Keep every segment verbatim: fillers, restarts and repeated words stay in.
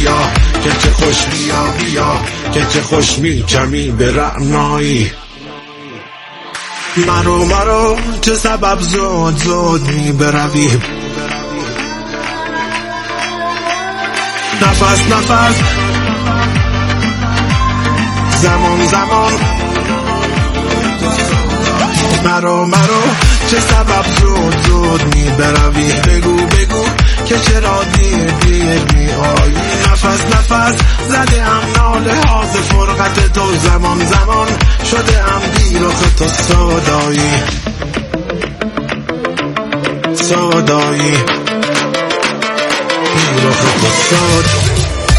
بیا که چه خوش بیا بیا که چه خوش می کمی به رعنایی. مرو مرو چه سبب زود زود می بروی، نفس نفس زمان زمان. مرو مرو چه سبب زود زود می بروی، بگو بگو که چرا دیر دیر می آیی. نفس نفس زده ام ناله ها ز فرقت تو، زمان زمان شده ام بیرخ تو سودایی سودایی بیرخ تو سودایی.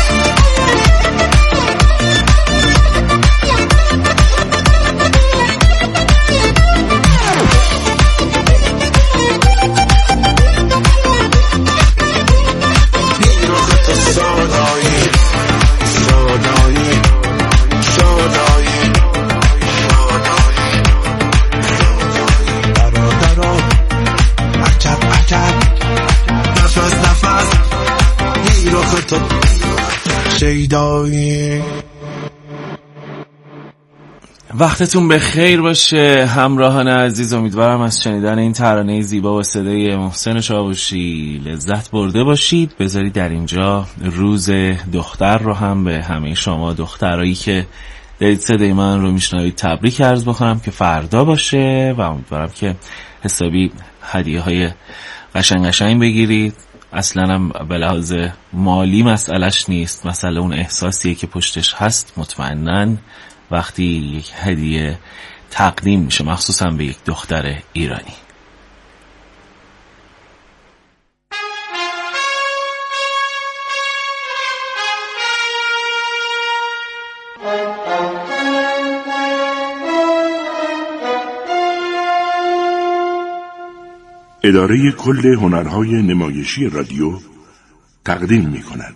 وقتتون به خیر باشه همراهان عزیز. امیدوارم از شنیدن این ترانه زیبا و صدای محسن چاوشی لذت برده باشید. بذارید در اینجا روز دختر رو هم به همه شما دخترایی که دارید صدای من رو میشنوید تبریک عرض بکنم که فردا باشه و امیدوارم که حسابی هدیه های قشنگ قشنگ بگیرید. اصلا هم به لحاظ مالی مسئلهش نیست، مسئله اون احساسیه که پشتش هست. مطمئناً وقتی یک هدیه تقدیم میشه مخصوصاً به یک دختر ایرانی. اداره کل هنرهای نمایشی رادیو تقدیم می کند.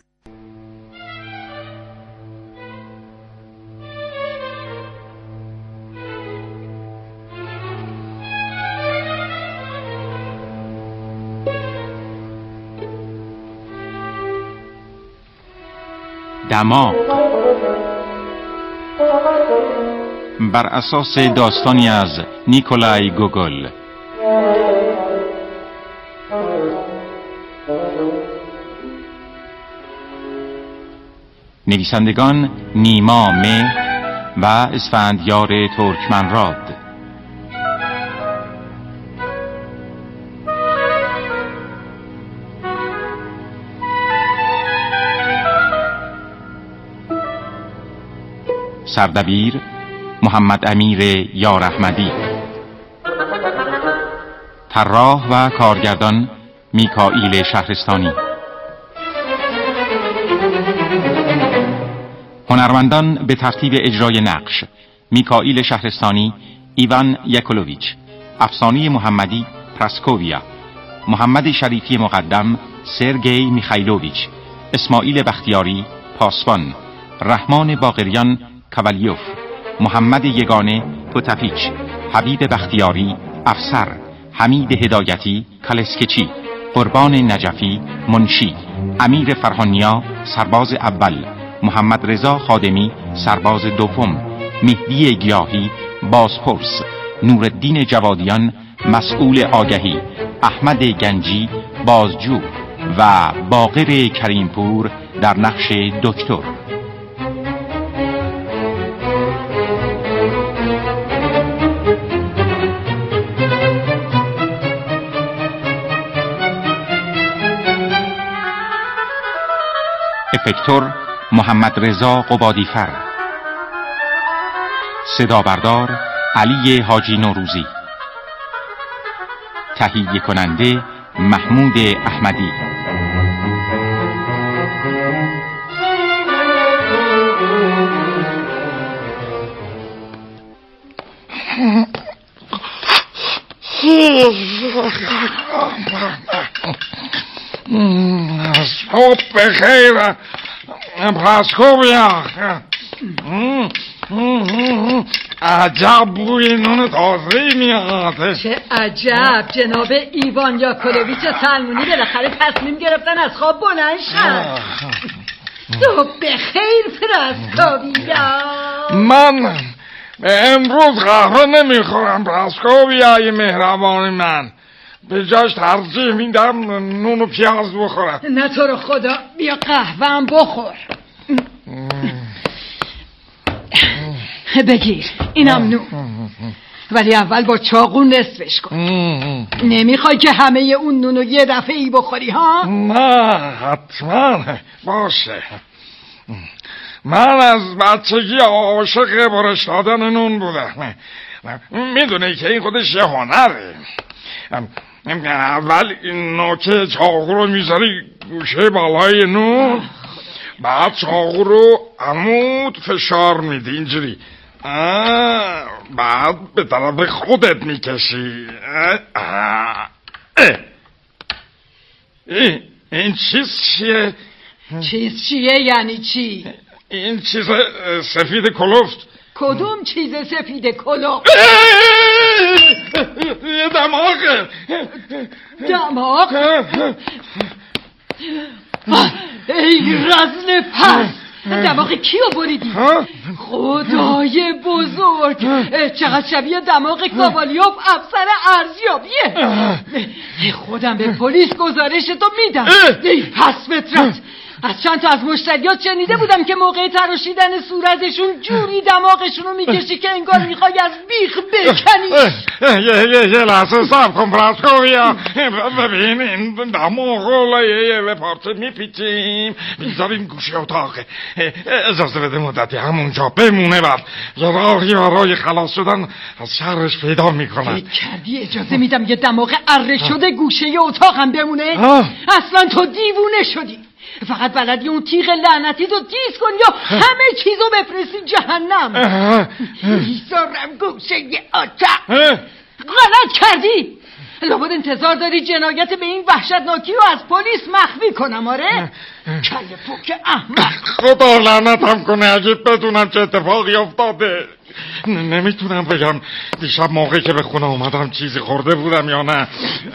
دماغ بر اساس داستانی از نیکولای گوگل. نویسندگان نیما مهر و اسفندیار ترکمنراد. سردبیر محمد امیر یار احمدی. طراح و کارگردان میکائیل شهرستانی. هنرمندان به ترتیب اجرای نقش: میکائیل شهرستانی ایوان یاکولوویچ، افسانه محمدی پراسکوویا، محمد شریفی مقدم سرگئی میخایلوویچ، اسماعیل بختیاری پاسبان، رحمان باقریان کاوالیوف، محمد یگانه پوتافیچ، حبیب بختیاری افسر، حمید هدایتی کالسکچی، قربان نجفی منشی، امیر فرهانیا سرباز اول، محمد رضا خادمی سرباز دوم، مهدی گیاهی بازپرس، نورالدین جوادیان مسئول آگهی، احمد گنجی بازجو و باقر کریمپور در نقش دکتر. افکتور محمد رضا قبادیفر. صدا بردار علی حاجی نوروزی. تهیه کننده محمود احمدی. صبح بخیر پراسکوویا. عجب بوی نون تازه‌ای میاد. چه عجب، جناب ایوان یاکولوویچ سلمونی بالاخره تصمیم گرفتن از خواب بلند شن. صبح بخیر پراسکوویا. من امروز قهوه نمیخورم پراسکوویای مهربان من، به جاش ترجیح میدم نون و پیاز بخورم. نه تو رو خدا، بیا قهوه هم بخور. بگیر اینم نون، ولی اول با چاقو نصفش کن. نمیخوای که همه اون نونو یه دفعه ای بخوری ها؟ نه حتما باشه. من از بچگی عاشق برش دادن نون بودم. میدونی که این خودش یه هنره. اول این نوک چاقو رو میذاری گوشه بالای نون، بعد چاقو رو عمود فشار میدی اینجوری، بعد به طرف خودت میکشی. این این چیز چیه؟ چیز چیه یعنی چی؟ این چیز سفید کلفت. کدوم چیز سفید کلفت؟ یه دماغه. دماغ؟ ای رزل پس، دماغ کیو بریدی؟ خدای بزرگ، چقدر شبیه دماغ کاوالیوف افسر ارزیابیه. خودم به پلیس گزارشتو میدم. ای پس فطرت، از چند تا از مشتریات شنیده بودم که موقع تراشیدن صورتشون جوری دماغشونو میکشی که انگار میخوای از بیخ بکنی. یه یه یه لحظه صبر کن پراسکوویا. ببین این دماغو یه پارچه میپیچیم میذاریم گوشه اتاقه. اجازه بده مدتی همونجا بمونه، بعد یه راهی برای خلاص شدن از شرش پیدا میکنن. فکر کردی اجازه میدم یه دماغ اره شده گوشه اتاقم بمونه؟ اصلا تو دیوونه شدی. فقط بلدی اون تیغ لعنتی تو تیز کنی یا همه چیزو بفرستی جهنم. میذارم گوشه اتاق. غلط کردی. لابد انتظار داری جنایت به این وحشتناکی رو از پلیس مخفی کنم. آره کله پوک احمق. خدا لعنتم کنه اگه بدونم چه اتفاقی افتاده. نمیتونم بگم دیشب موقعی که به خونه اومدم چیزی خورده بودم یا نه.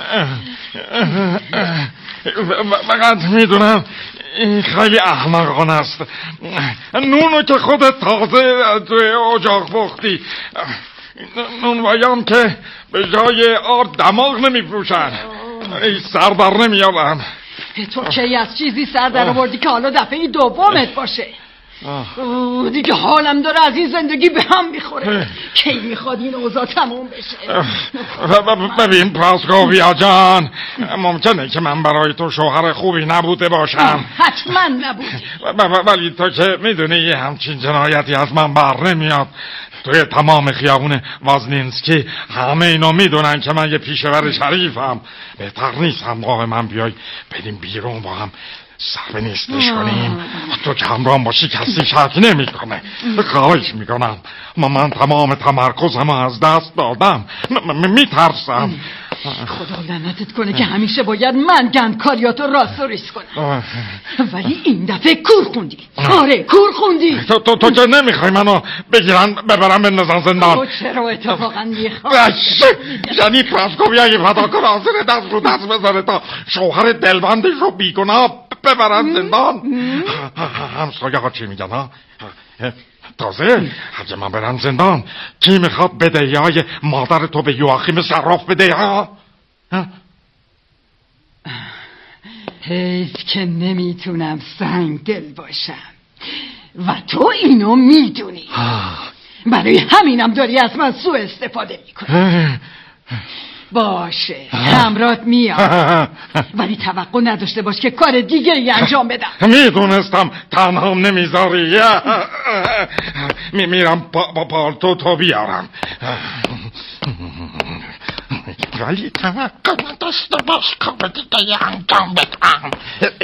فقط میدونم این خیلی احمقانه است. نونو که خودت تازه توی اجاق پختی، نونواییام که به جای آرد دماغ نمیفروشن. ای سر در نمیارم. تو کی از چیزی سر در آوردی که حالا دفعه دومت باشه؟ اوه دیگه حالم داره از این زندگی به هم میخوره. کی میخواد این اوضاع تموم بشه؟ ببین پراسکوویا جان، ممکنه که من برای تو شوهر خوبی نبوده باشم. حتما نبودی، ولی تو که میدونی همچین جنایتی از من بر نمیاد. توی تمام خیابون وازنینسکی همه اینا میدونن که من یه پیشور شریفم. بهتر نیست همراه من بیای بریم بیرون با هم سر به نیستش کنیم. تو که همراه باشی کسی شک نمی کنه. خواهش میکنم، من تمام تمرکزم از دست دادم، میترسم. خدا لعنتت کنه که همیشه باید من گندکاریاتو راست و ریز کنم. ولی این دفعه کور خوندی. آره کور خوندی. تو تو تو که نمیخوای منو بگیرن ببرن بندازن زندان. تو چرا اتفاقا میخوای؟ یعنی پراسکوویا یه فداکار حاضر دست رو دست بذاره تا شوهر دلبندش رو بیگناه ببرن زندان. همسایه ها چی میگن ها؟ تازه اگه من برم زندان کی میخواد بدهی های مادر تو به یواخیم صراف بده ها؟ حیف که نمیتونم سنگ دل باشم و تو اینو میدونی. برای همینم داری از من سوء استفاده میکنی. باشه همرات میاد، ولی توقع نداشته باش که کار دیگه ای انجام بدم. میدونستم تنها نمیذاری. می میرم با پالتو تو بیارم، ولی توقع نداشته باش کار دیگه انجام بدم.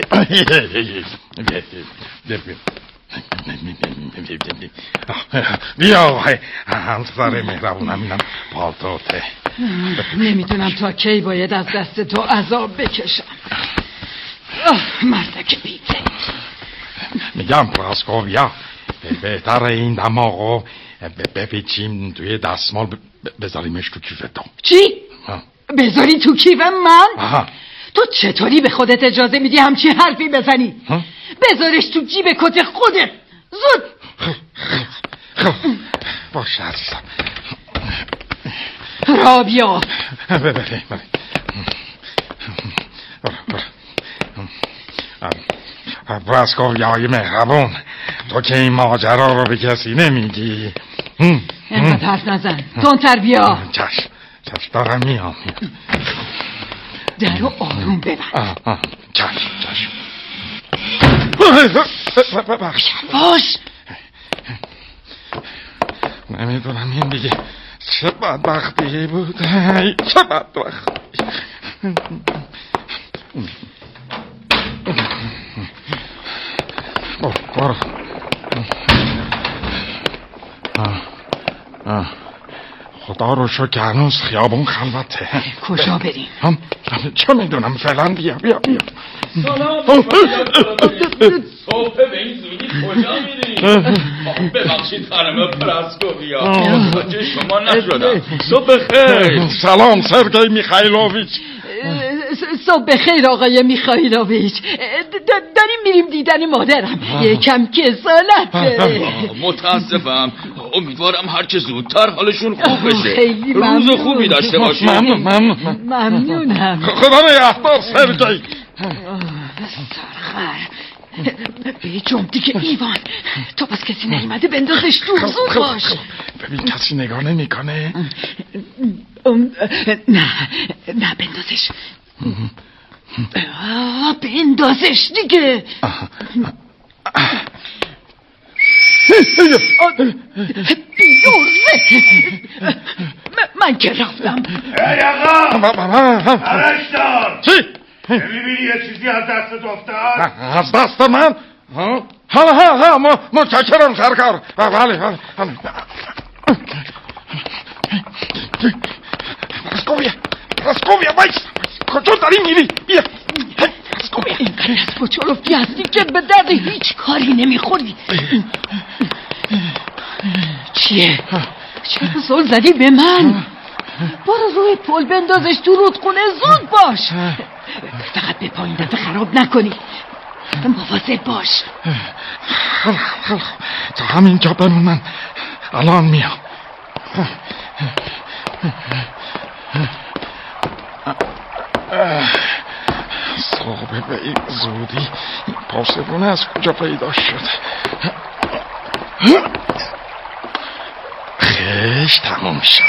بیا همسر مهربونم، اینم پالتوته. نمیدونم تا کی باید از دست تو عذاب بکشم. مردک بیته. میگم پراسکوویا بهتر این دماغو بپیچیم توی دستمال بذاریمش تو کیف تو. چی؟ بذاری تو کیف من؟ آها. تو چطوری به خودت اجازه میدی همچین حرفی بزنی؟ به بذارش تو جیب کت خودت. زود. خب باشه عزیزم. رابیا بله بله برو برو راسکویای مهربون، تو که این ماجرا رو به کسی نمیگی. اینقدر حرف نزن، تندتر بیا. چشم چشم دارم میام. درو آروم ببند. چشم چشم. ببخش باش. نمیدونم این دیگه چه بدبختی بود، چه بدبختی. برو برو. خدا رو شکر هنوز خیابون خلوته. کجا بریم؟ هم چه میدونم فعلا. بیا بیا بیا. سلام. صبح به این زودی کجا میری؟ ببخشید خانم پراسکویا، متوجه شما نشدم. صبح خیر. سلام سرگئی میخایلوویچ. صبح خیر آقای میخایلوویچ. داریم میریم دیدن مادرم. یکم کسالت. متاسفم. امیدوارم هرچه زودتر حالشون خوب بشه. خیلی روز خوبی داشته باشید. ممنون ممنون ممنونم. خدا نگهدار سرگئی. سرخر به جنب دیگه ایوان، تا بس کسی نیومده بندازش دور. زود باش. ببین کسی نگاه نمی کنه. نه نه بندازش. بندازش دیگه. من که رفتم. ای آقا عرشدار، چی؟ نمیبینی یه چیزی از دستت افتاد؟ از دست من؟ ها ها ها ها متشکرم سرکار. بله بله پراسکویا پراسکویا وایس، کجا داری میری؟ بیا پراسکویا. اینقدر از پچولفتی هستی که به درد هیچ کاری نمیخوری. چیه؟ چرا زل زدی به من؟ برو روی پل بندازش تو رودخونه. زود باش. فقط به پایین دفعه خراب نکنی. مواظب باش. تا همینجا بمون، من الان میام. صبح به این زودی این پاسبونه از کجا پیدا شد؟ خیش تموم شد.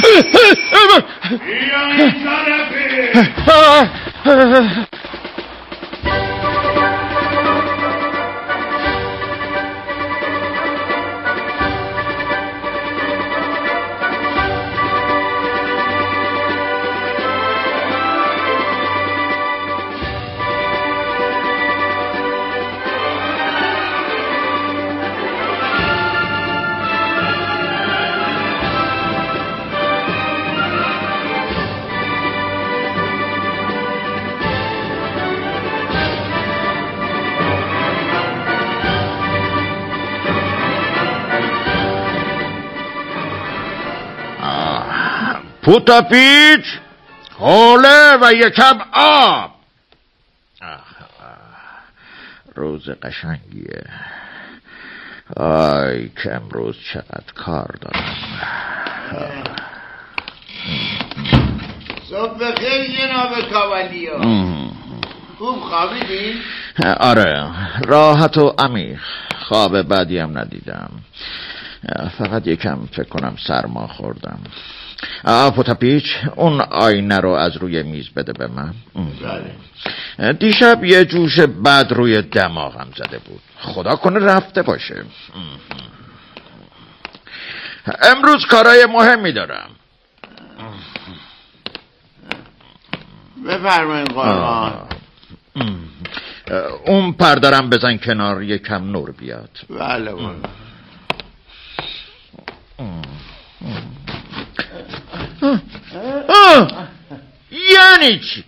بیا این طرفی. پوتاپیچ، حوله و یکم آب. روز قشنگیه. آی که امروز چقدر کار دارم. صبح بخیر جناب کاوالیو. خوب خوابیدی؟ آره، راحت و عمیق. خواب بعدی هم ندیدم. فقط یکم فکر کنم سرما خوردم. پوتاپیچ، اون آینه رو از روی میز بده به من. بله. دیشب یه جوش بد روی دماغم زده بود. خدا کنه رفته باشه. امروز کارهای مهمی دارم. بفرمایید قربان. اون پردارم بزن کنار، یکم نور بیاد. بله بله. یعنی چی؟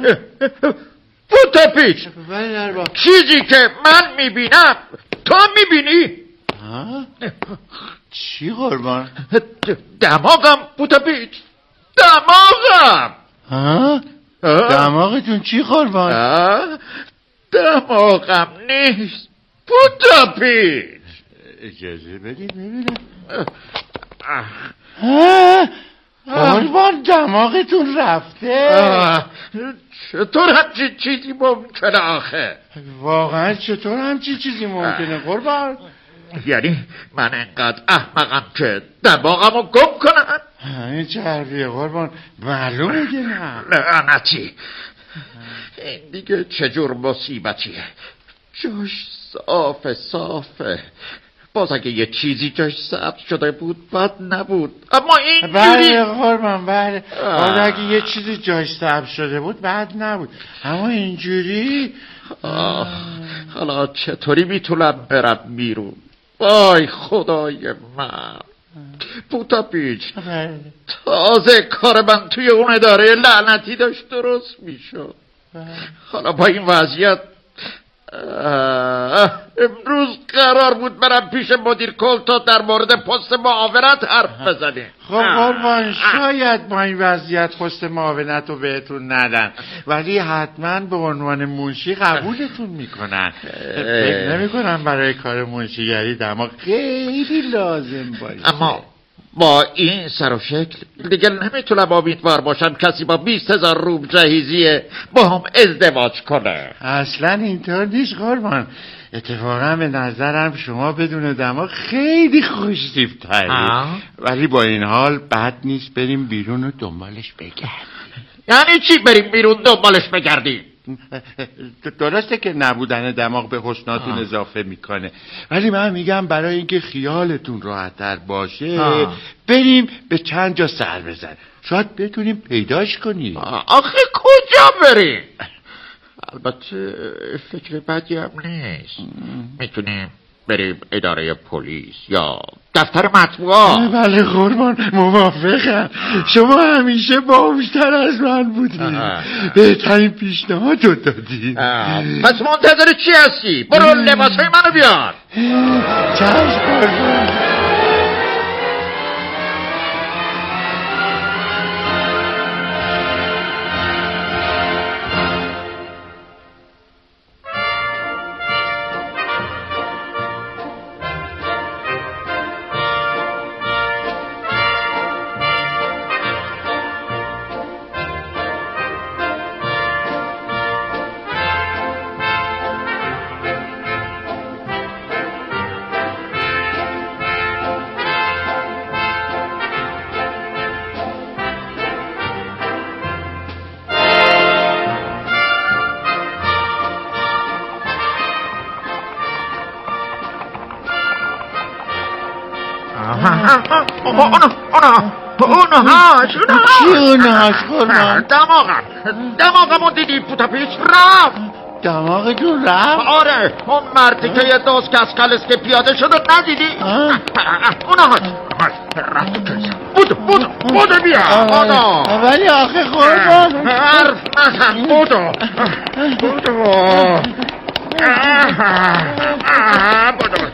پوتاپیچ، چیزی که من میبینم تو میبینی؟ چی قربان؟ دماغم پوتاپیچ، دماغم. دماغتون چی قربان؟ دماغم نیست. پوتاپیچ اجازه بدید ببینم. قربان دماغتون رفته. چطور همچین چیزی ممکنه آخه؟ واقعا چطور همچین چیزی ممکنه قربان؟ یعنی من انقدر احمقم که دماغمو گم کنم؟ این چه حرفیه قربان؟ معلومه که نه. لعنتی، این دیگه چجور مصیبتیه؟ جاش صافه صافه. باز اگه یه چیزی جاش سبز شده بود بد نبود، اما این بله قربان بله. باز اگه یه چیزی جاش سبز شده بود بد نبود، اما اینجوری. آه. حالا چطوری میتونم برم بیرون؟ وای خدای من. پوتاپیچ، تازه کار من توی اون اداره لعنتی داشت درست میشد. حالا با این وضعیت امروز قرار بود برم پیش مدیر کل تا در مورد پست معاونت حرف بزنیم. خب قربان شاید با این وضعیت پست معاونت رو بهتون ندن، ولی حتما به عنوان منشی قبولتون میکنن. فکر نمیکنم برای کار منشیگری دماغ خیلی لازم باشه. اما با این سر و شکل دیگه نمیتونم امیدوار باشم کسی با بیست هزار روم جهیزیه با هم ازدواج کنه. اصلا اینطور نیست قربان. اتفاقا به نظرم شما بدون دماغ خیلی خوش‌تیپ‌تری، ولی با این حال بد نیست بریم بیرون و دنبالش بگردیم. یعنی چی بریم بیرون دنبالش بگردیم؟ درسته که نبودن دماغ به حسناتون آه. اضافه میکنه، ولی من میگم برای اینکه خیالتون راحت‌تر باشه آه. بریم به چند جا سر بزن، شاید بتونیم پیداش کنیم. آخه کجا بریم؟ البته فکر بدی هم نیست. میتونیم بریم اداره پلیس یا دفتر مطبوعات. بله قربان موافقم. شما همیشه باهوشتر از من بودید، بهترین پیشنهاد رو دادید. پس منتظر چی هستی؟ برو لباسای منو بیار. چشم قربان. اونهاش چی اونهاش قربان؟ دماغم دماغمون دیدی پوتاپیچ رفت. دماغتون رفت؟ آره اون مردی که یه دوست که از کالسکه پیاده شد و ندیدی؟ اونهاش رفت تو کلیسا. بودو بودو بودو بیا بودو. ولی آخه قربان حرف نزن. بودو بودو بودو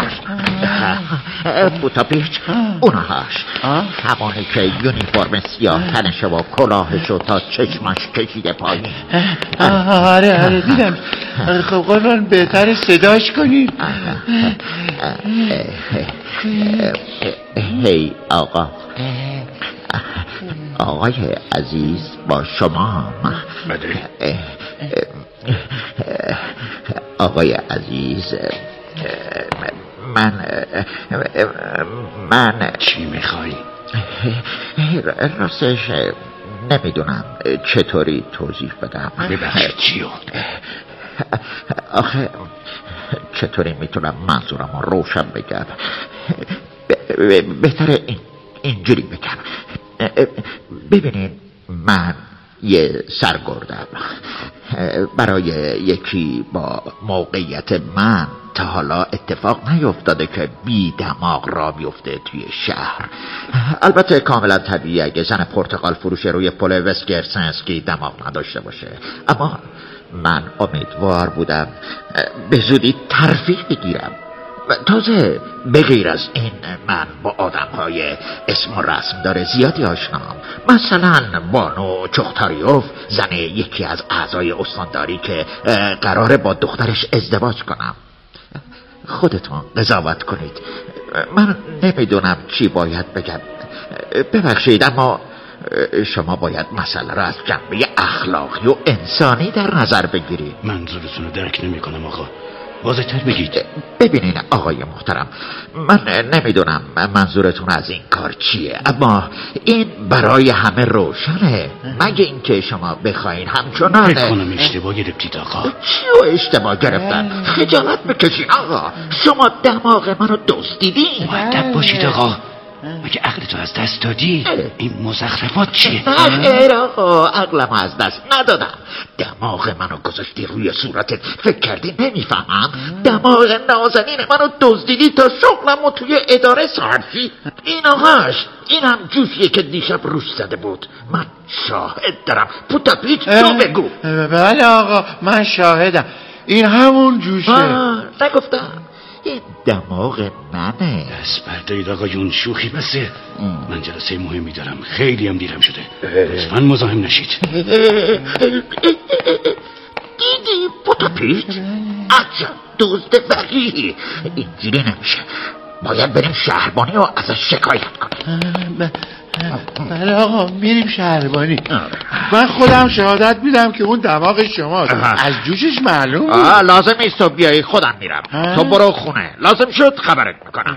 پوتاپیچ اونهاش همانی که یونیفرم سیاه تنشه و کلاهشو تا چشمش کشیده پایین. آره آره دیدم. خب قربان بهتر صداش کنید. هی آقا، آقای عزیز با شما. آقای عزیز من من چی میخوایی؟ راستش نمیدونم چطوری توضیح بدم. ببخشید چیو؟ آخه چطوری میتونم منظورم رو روشن بگم؟ بهتره این اینجوری بگم. ببینید من یه سرگردم. برای یکی با موقعیت من تا حالا اتفاق نیفتاده که بی دماغ را بیفته توی شهر. البته کاملا طبیعیه اگه زن پرتقال فروش روی پل وسکرسنسکی دماغ نداشته باشه، اما من امیدوار بودم به زودی ترفیع بگیرم تازه بغیر از این من با آدم های اسم و رسم داره زیادی آشنام. مثلا بانو چختاریوف، زن یکی از اعضای استانداری که قراره با دخترش ازدواج کنم. خودتون قضاوت کنید. من نمیدونم چی باید بگم. ببخشید اما شما باید مسئله را از جنبه اخلاقی و انسانی در نظر بگیرید. منظورتون رو درک نمی کنم آقا، واضح‌تر بگید. ببینین آقای محترم، من نمیدونم منظورتون از این کار چیه، اما این برای همه روشنه، مگه اینکه شما بخواین همچنان. فکر کنم اشتباه گرفتید آقا. چیو اشتباه گرفتن؟ خجالت بکشین آقا، شما دماغ منو دزدیدین. مؤدب باشید آقا، مگه عقلتو از دست دادی؟ این مزخرفات چیه؟ نه خیر آقا، عقلمو از دست ندادم. دماغ منو گذاشتی روی صورتت، فکر کردی نمیفهمم؟ دماغ نازنین منو دزدیدی تا شغلمو توی اداره صرفی. این آقاش، این هم جوشیه که دیشب روش زده بود. من شاهد دارم. پوتاپیچ تو بگو. بله آقا، من شاهدم. این همون جوشه. نگفتم این دماغ منه. دست بردارید آقایون، شوخی بسه. من جلسه مهمی دارم، خیلی هم دیرم شده، لطفاً مزاحم نشید. دیدی پوتاپیچ؟ عجب دزد وقیحی. اینجوری نمیشه، باید بریم شهربانی و ازش شکایت کنیم. بله آقا، میریم شهربانی. من خودم شهادت میدم که اون دماغ شماست. از جوشش معلوم بود. آه لازم نیست تو بیایی، خودم میرم. تو برو خونه، لازم شد خبرت میکنم.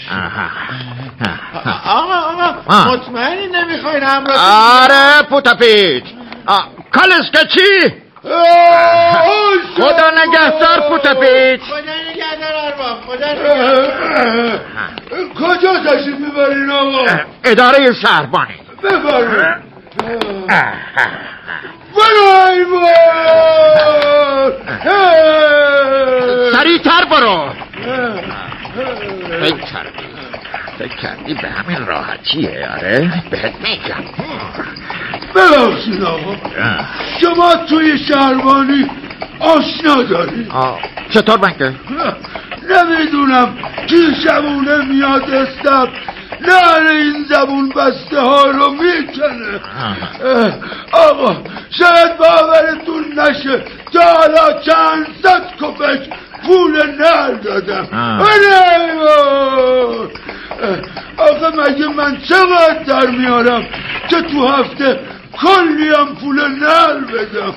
آقا آقا مطمئنی نمیخواین همراه؟ آره پوتاپیچ. کالسکه چی؟ خدا نگهدار پوتاپیچ. خدا نگهدار ارباب، خدا نگهدار. کجا تشریف میبرین آقا؟ اداره شهربانی. ببرین. برو ایوان، سریعتر برو. فکر کردی فکر کردی به همین راحتیه؟ آره بهت میگم. ببخشید آقا، شما توی شهربانی آشنا دارید؟ چطور بنگه؟ نمیدونم کی شبونه میاد استب نهر این زبون بسته ها رو میکنه. آقا شاید باورتون نشه تا حالا چند صد کپک پول نهر دادم. آقا مگه من چقدر در میارم که تو هفته کلی هم پول نهر بدم؟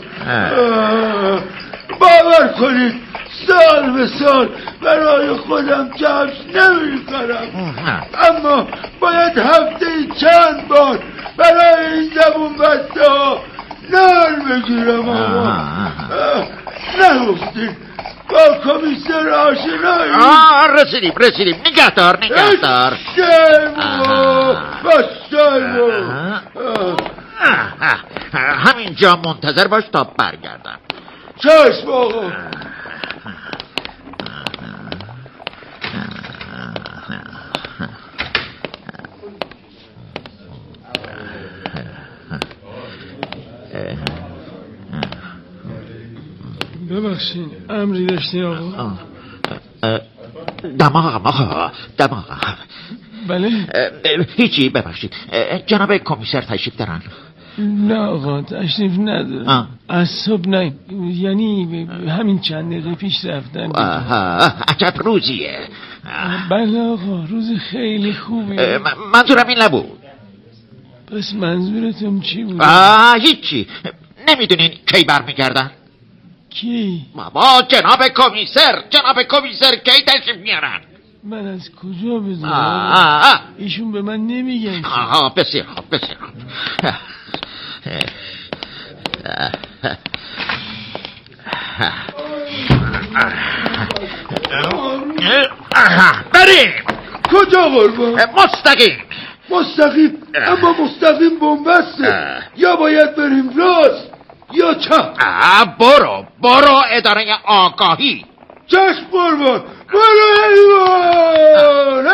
باور کنید سال به سال برای خودم کفش نمی خرم، اما باید هفته چند بار برای این زبون بسته ها نهر بگیرم. آقا نگفتید با کمیسر آشنایی؟ آه رسیدیم رسیدیم نگهدار نگهدار. همینجا منتظر باش تا برگردم. چشم آقا. ببخشین امری داشتی آقا؟ دماغم آقا دماغم. بله؟ هیچی ببخشید. جناب کمیسر تشریف دارن؟ نه آقا تشریف ندارن. از صبح نه، یعنی همین چند دقیقه پیش رفتن. عجب روزیه. بله آقا روز خیلی خوبیه. منظورم این نبود. پس منظورتون چی بود؟ هیچی. نمیدونین کی برمیگردن؟ کی؟ بابا جناب کمیسر جناب کمیسر کی تشریف میارن؟ من از کجا بدونم؟ ایشون به من نمیگن. آها بسیار خوب بسیار خوب. بریم. کجا قربان؟ مستقیم مستقیم؟ اما مستقیم بنبسته. یا باید بریم راست یا چپ. برو برو اداره آگاهی. چشم قربان برو ایوان.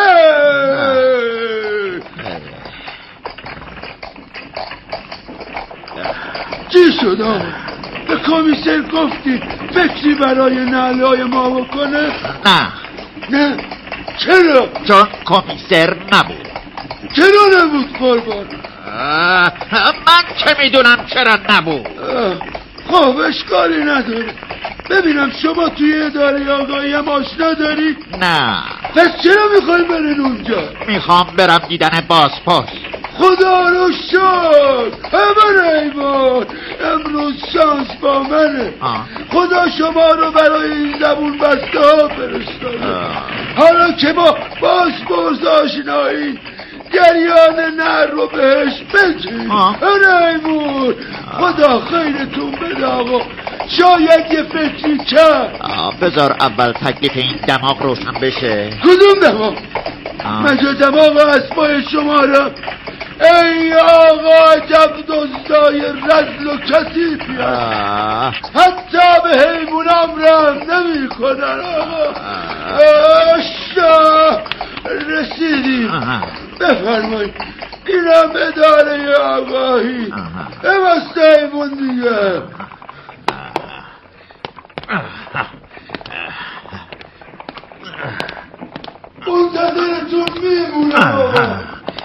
چی شد آقا؟ به کمیسر گفتی فکری برای نعلای ما بکنه؟ نه نه چرا؟ چون کمیسر نبود. چرا نبود قربان؟ من چه میدونم چرا نبود. خب اشکالی نداره. ببینم شما توی اداره آگاهی هم آشنا داری؟ نه. پس چرا میخوای برین اونجا؟ میخوام برم دیدن بازپرس. خدا رو شد همه ایمان امروز شانس با منه. آه. خدا شما رو برای این زبون بسته ها فرستاده. حالا که با بازپرس آشنایی جریان نر رو بهش بگی. ایمان خدا خیرتون بده آقا. شاید یه فکری کرد. بذار اول تکلیف این دماغ روشن بشه. کدوم دماغ؟ مجا دماغ اسبای شما را. ای آقا عجب دزدای رزل و کثیفی هست. حتی به حیوانم رحم نمی کنن آقا. اشتا رسیدیم. بفرمایید اینم اداره آگاهی. ببسته حیوان دیگه. منتظرتون میمونم آقا.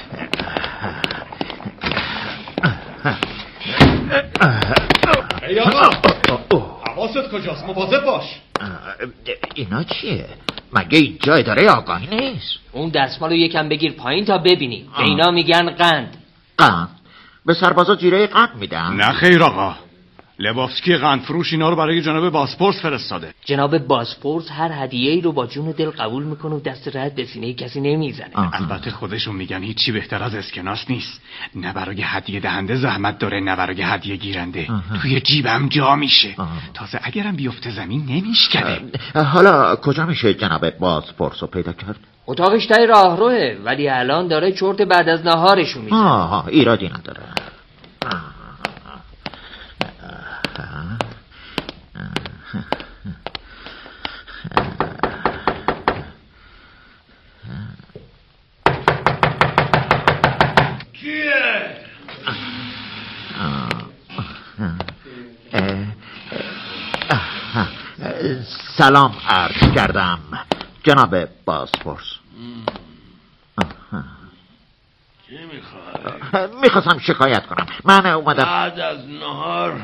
ای آقا حواست کجاست؟ مواظب باش. اینا چیه؟ مگه اینجا اداره آگاهی نیست؟ اون دستمالو یکم بگیر پایین تا ببینی. به اینا میگن قند. قند؟ به سربازا جیره قند میدن؟ نه خیر آقا، لبافسکی قند فروش اینا رو برای جناب بازپرس فرستاده. جناب بازپرس هر هدیه‌ای رو با جون و دل قبول میکنه و دست رد به سینه کسی نمیزنه. البته خودشون میگن هیچی بهتر از اسکناس نیست. نه برای هدیه دهنده زحمت داره نه برای هدیه گیرنده. آه. توی جیبم جا میشه. آه. تازه اگرم بیفته زمین نمیشکنه. حالا کجا میشه جناب بازپرس رو پیدا کرد؟ اتاقش تای راهروه ولی الان داره چرت بعد از نهارشو میزنه. آها ایرادی نداره. سلام عرض کردم جناب بازپرس. چی میخوای؟ میخواستم شکایت کنم. من اومدم بعد از نهار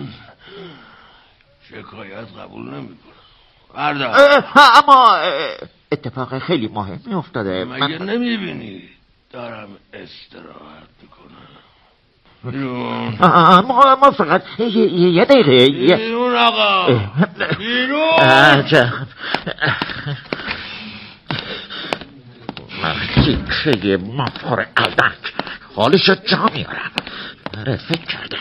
شکایت قبول نمیکنم. بردار. اما اتفاق خیلی مهمی افتاده. مگه من... نمیبینی دارم استراحت میکنم. بیرون. ما, ما فقط یه, یه دقیقه بیرون آقا بیرون. عجب مرتیکه مفار قلدک حالش جا میارم. آره فکر کرده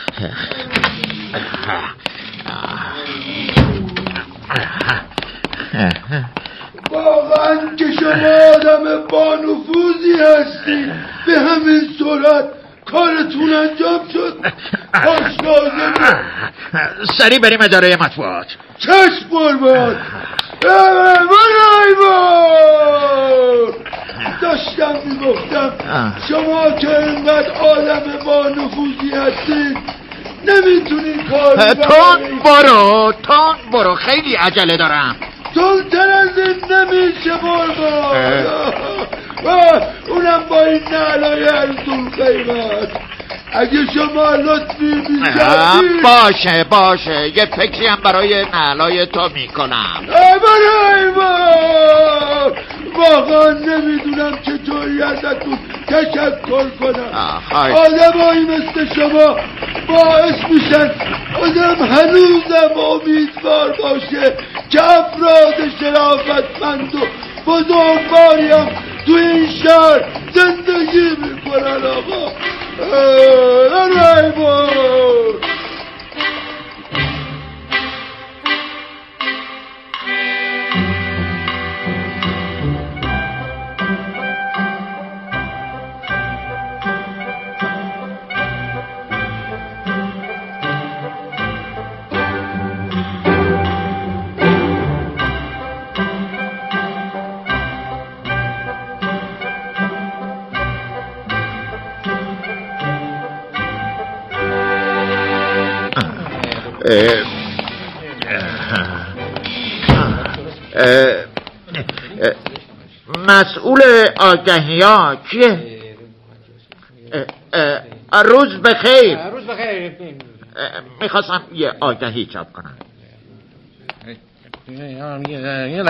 واقعا که شما آدم با نفوذی هستی. به همین سرعت کارتون انجام شد. کاش لازم سریع بریم اداره مطبوعات. چشم قربان. برای بار داشتم میگفتم شما که اینقدر آدم با نفوذی هستید نمیتونید کار تون برو تون برو خیلی عجله دارم. تون تر از این نمیشه قربان. اونم با این نعلای ارزون قیمت. اگه شما لطفی بیشتری باشه باشه یه فکری هم برای نعلای تو میکنم. برای ما واقعا نمیدونم چطوری ازتون تشکر کنم. آدمایی مثل شما باعث میشن آدم هنوزم امیدوار باشه که افراد شرافتمند و بزرگواری هم تو این شهر زندگی میکنن. آقا رایبون مسئول آگهی ها کیه؟ روز بخیر. روز بخیر. میخواستم یه آگهی چاپ کنم.